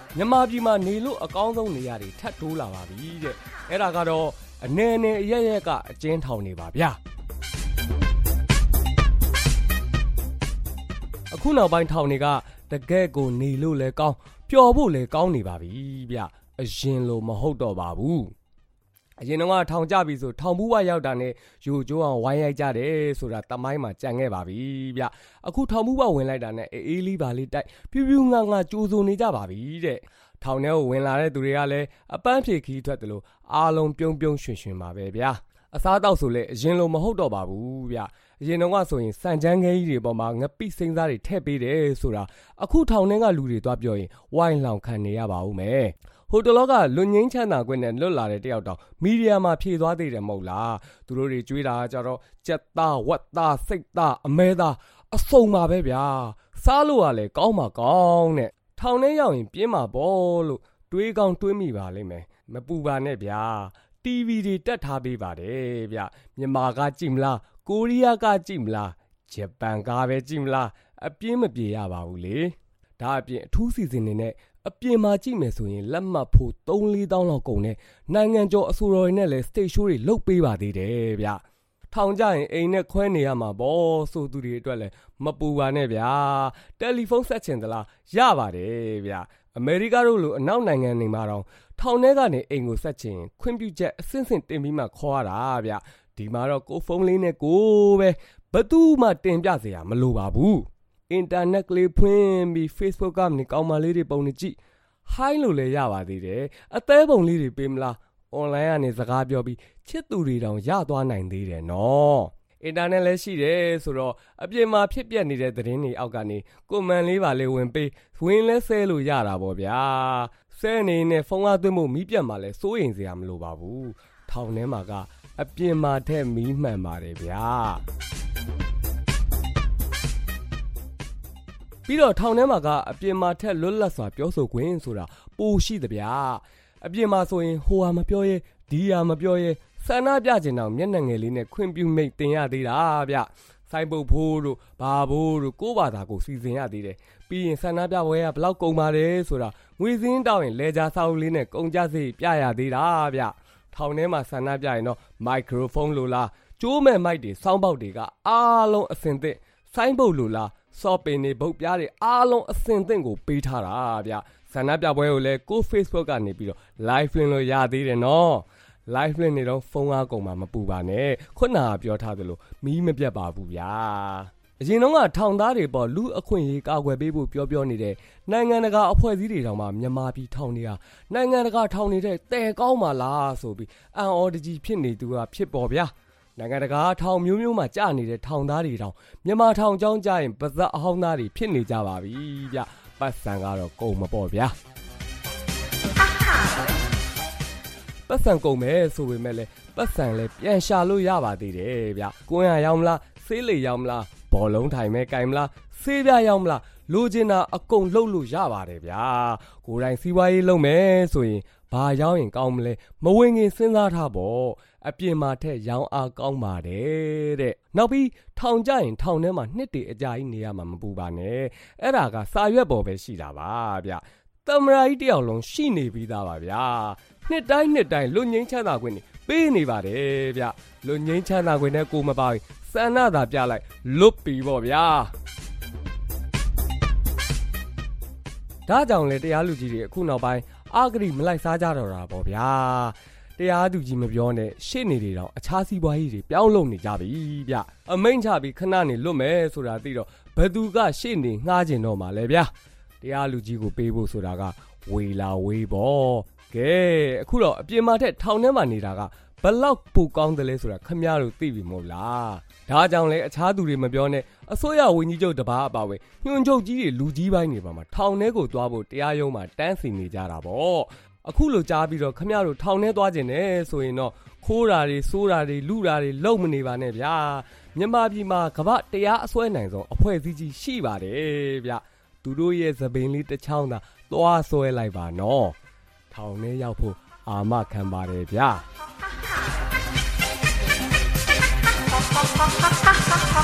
မြန်မာပြည်မှာနေလို့အကောင်းဆုံးနေရာတွေထပ်တိုးလာပါပြီတဲ့အဲ့ဒါကတော့အနေနဲ့အရကအကျဉ်းထောင်နေပါဗျာအခုနောက်ပိုင်းထောင်တွေကတကယ့်ကိုနေလို့လဲကောင်းပျော်ဖို့လဲကောင်းနေပါပြီဗျအရင်လိုမဟုတ်တော့ပါဘူးအရင်တော့ထောင်ကြပြီဆိုထောင်ဘူးဝရောက်တာနဲ့ယူကျိုးအောင်ဝိုင်းရိုက်ကြတယ်ဆိုတာတမိုင်းမှာကြံခဲ့ပါပြီဗျအခုထောင်ဘူးဝဝင်လိုက်တာနဲ့အေးလေးပါလေးတိုက်ပြူးပြူးငါငါကြိုးစုံနေကြပါပြီတဲ့ထောင်ထဲကိုဝင်လာတဲ့သူတွေကလည်းအပန်းဖြေခီးထွက်တယ်လို့အားလုံးပြုံးပြုံးရွှင်ရွှင်ပါပဲဗျာအစားတောက်ဆိုလဲအရင်လိုမဟုတ်တော့ပါဘူးဗျအရင်တော့ဆိုရင်စံချမ်းခဲကြီးတွေပေါ်မှာငပိစိမ့်စားတွေထည့်ပေးတယ်ဆိုတာအခုထောင်ထဲကလူတွေသွားပြောရင်ဝိုင်းလောင်ခံနေရပါဦးမယ်ဟိုတလောကလွန်ငင်းချမ်းသာခွင့်နဲ့လွတ်လာတဲ့တယောက်တောင်မီဒီယာမှာဖြေသွားသေးတယ်မဟုတ်လားသူတို့တွေကြွေးတာကြတော့ကြက်သားဝက်သားစိတ်သားအမဲသားအစုံပါပဲဗျာစားလို့ကလည်းကောင်းမှာကောင်းတဲ့ထောင်ထဲရောက်ရင်ပြင်းမှာပေါ့လို့တွေးကောင်းတွေးမိပါလိမ့်မယ်မပူပါနဲ့ဗျာ TV တွေတက်ထားပေးပါတယ်ဗျမြန်မာကကြည့်မလားကိုရီးယားကကြည့်မလားဂျပန်ကပဲကြည့်မလားအပြင်းမပြေရပါဘူးလေဒါအပြင်အထူးစီစဉ်နေနဲ့အပြင်မှာကြည့်မယ်ဆိုရင်လက်မှတ်ဖို့ 3-4 တောင်းလောက်ကုန်နဲ့နိုင်ငံကျော်အစိုးရတွေနဲ့လည်း stage show တွေလုပ်ပေးပါသေးတယ်ဗျထောင်ကြရင်အိမ်နဲ့ခွဲနေရမှာပေါ့ဆိုသူတွေအတွက်လည်းမပူပါနဲ့ဗျာတယ်လီဖုန်းဆက်ချင်သလားရပါတယ်ဗျအမေရိကတို့လိုအနောက်နိုင်ငံတွေမှာတော့ထောင်ထဲကနေအိမ်ကိုဆက်ချင်ခွင့်ပြုချက်အဆင့်ဆင့်တင်ပြီးမှခေါ်ရတာဗျဒီမှာတော့ကိုဖုန်းလေးနဲ့ကိုပဲဘသူမှတင်ပြစရာမလိုပါဘူးအင်တာနက်ကလေးဖွင့်ပြီး Facebook ကနေကောင်းမလေးတွေပုံနေကြည့် hi လို့လည်းရပါသေးတယ်အသေးပုံလေးတွေပေးမလား online ကနေစကားပြောပြီးချစ်သူတွေတောင်ရသွားနိုင်သေးတယ်နော်အင်တာနက်လည်းရှိတယ်ဆိုတော့အပြင်မှာဖြစ်ပျက်နေတဲ့သတင်းတွေအောက်ကနေကွန်မန့်လေးပါလေးဝင်ပေးဝင်လဲဆဲလို့ရတာပေါ့ဗျာဆဲနေနဲ့ဖုန်းအားသွင်းဖို့မီးပြတ်မှလည်းစိုးရင်စရာမလိုပါဘူးထောင်ထဲမှာကအပြင်မှာထက်မီးမှန်ပါတယ်ဗျာပြီးတော့ထောင်ထဲမှာကအပြင်မှာထက်လွတ်လပ်စွာပြောဆိုခွင့်ဆိုတာပိုရှိသဗျာအပြင်မှာဆိုရင်ဟိုဟာမပြောရဲဒီဟာမပြောရဲဆန္ဒပြကျင်တော့မျက်နှာငယ်လေးနဲ့ခွင့်ပြုမိတ်တင်ရသေးတာဗျစိုင်းပုတ်ဖိုးတို့ဘာဘိုးတို့ကိုဘာသာကိုစီစဉ်ရသေးတယ်ပြီးရင်ဆန္ဒပြပွဲကဘလောက်ကုန်ပါတယ်ဆိုတာငွေစင်းတောင်းရင်လေဂျာစာအုပ်လေးနဲ့ကုန်ကြစိပြရသေးတာဗျထောင်ထဲမှာဆန္ဒပြရင်တော့မိုက်ခရိုဖုန်းလိုလားကျိုးမဲ့မိုက်တွေစောင်းပေါက်တွေကအားလုံးအစင်သင့်စိုင်းပုတ်လိုလားစော့ပင်နေပုတ်ပြားတွေအားလုံးအစင်သင့်ကိုပေးထားတာဗျဆန္ဒပြပွဲကိုလည်းကို Facebook ကနေပြီးတော့ live link လို့ရသေးတယ်နော် live link နေတော့ဖုန်းအားကုန်မှာမပူပါနဲ့ခုနကပြောထားသလိုမီးမပြတ်ပါဘူးဗျာအရင်တော့ကထောင်သားတွေပေါ်လူအခွင့်အရေးကာကွယ်ပေးဖို့ပြောနေတဲ့နိုင်ငံတကာအဖွဲ့အစည်းတွေတောင်မှမြန်မာပြည်ထောင်နေတာနိုင်ငံတကာထောင်နေတဲ့တဲကောင်းပါလားဆိုပြီးအန်အော်တကြီးဖြစ်နေသူကဖြစ်ပေါ်ဗျာနိုင်ငံတကာထောင်မျိုးမျိုးမှာကြာနေတဲ့ထောင်သားတွေတောင်မြန်မာထောင်ကျောင်းကြာရင်ပါဇက်အဟောင်းသားတွေဖြစ်နေကြပါပြီဗျပတ်စံကတော့ကုန်မပေါ့ဗျာပတ်စံကုန်မယ်ဆိုပေမဲ့လည်းပတ်စံလည်းပြန်ရှာလို့ရပါသေးတယ်ဗျကွန်းရရောက်မလားဆေးလေရောက်မလားဘောလုံးထိုင်မဲကင်မလားဆေးပြရောက်မလားလိုချင်တာအကုန်လှုပ်လို့ရပါတယ်ဗျာကိုယ်တိုင်စီးပွားရေးလုပ်မယ်ဆိုရင်ဘာရောက်ရင်ကောင်းမလဲမဝင်ခင်စဉ်းစားထားပေါ့အပြင်မှာထက်ရောင်းအားကောင်းပါတယ်တဲ့နောက်ပြီးထောင်ကြရင်ထောင်ထဲမှာနှစ်တည်းအကြာကြီးနေရမှာမပူပါနဲ့အဲ့ဒါကစာရွက်ပေါ်ပဲရှိတာပါဗျသမရာကြီးတယောက်လုံးရှိနေပြီးသားပါဗျာနှစ်တိုင်းလွတ်ငင်းချမ်းသာခွင့်ပေးနေပါတယ်ဗျလွတ်ငင်းချမ်းသာခွင့်နဲ့ကိုမပါဘူးစန္ဒသာပြလိုက်လွတ်ပြီပေါ့ဗျာဒါကြောင့်လေတရားလူကြီးတွေအခုနောက်ပိုင်းအာဂရိမလိုက်စားကြတော့တာပေါ့ဗျာတရားသူကြီးမပြောနဲ့ရှေ့နေတွေတော့အခြားစီးပွားရေးတွေပြောင်းလုံနေကြပြီဗျအမိန့်ချပြီးခဏနေလွတ်မယ်ဆိုတာသိတော့ဘသူကရှေ့နေငှားကျင်တော့မှာလဲဗျတရားလူကြီးကိုပေးဖို့ဆိုတာကဝေလာဝေးပေါ့ကဲအခုတော့အပြင်မှာထက်ထောင်ထဲမှာနေတာကဘလောက်ပူကောင်းတယ်လဲဆိုတာခမရတို့သိပြီမို့လားဒါကြောင့်လဲအခြားသူတွေမပြောနဲ့အစိုးရဝန်ကြီးချုပ်တပါးအပါဝင်ညွှန်ချုပ်ကြီးတွေလူကြီးပိုင်းတွေပါမှာထောင်ထဲကိုသွားဖို့တရားရုံးမှာတန်းစီနေကြတာပေါ့အခုလိုကြားပြီးတော့ခမရတို့ထောင်ထဲသွားကျင်တယ်ဆိုရင်တော့ခိုးတာတွေစိုးတာတွေလူတာတွေလုံမနေပါနဲ့ဗျာမြန်မာပြည်မှာကမ္ဘာတရားအစွဲနိုင်ဆုံးအဖွဲ့အစည်းကြီးရှိပါတယ်ဗျသူတို့ရဲ့သပင်လေးတစ်ချောင်းသာသွားဆွဲလိုက်ပါနော်ထောင်ထဲရောက်ဖို့အာမခံပါတယ်ဗျာ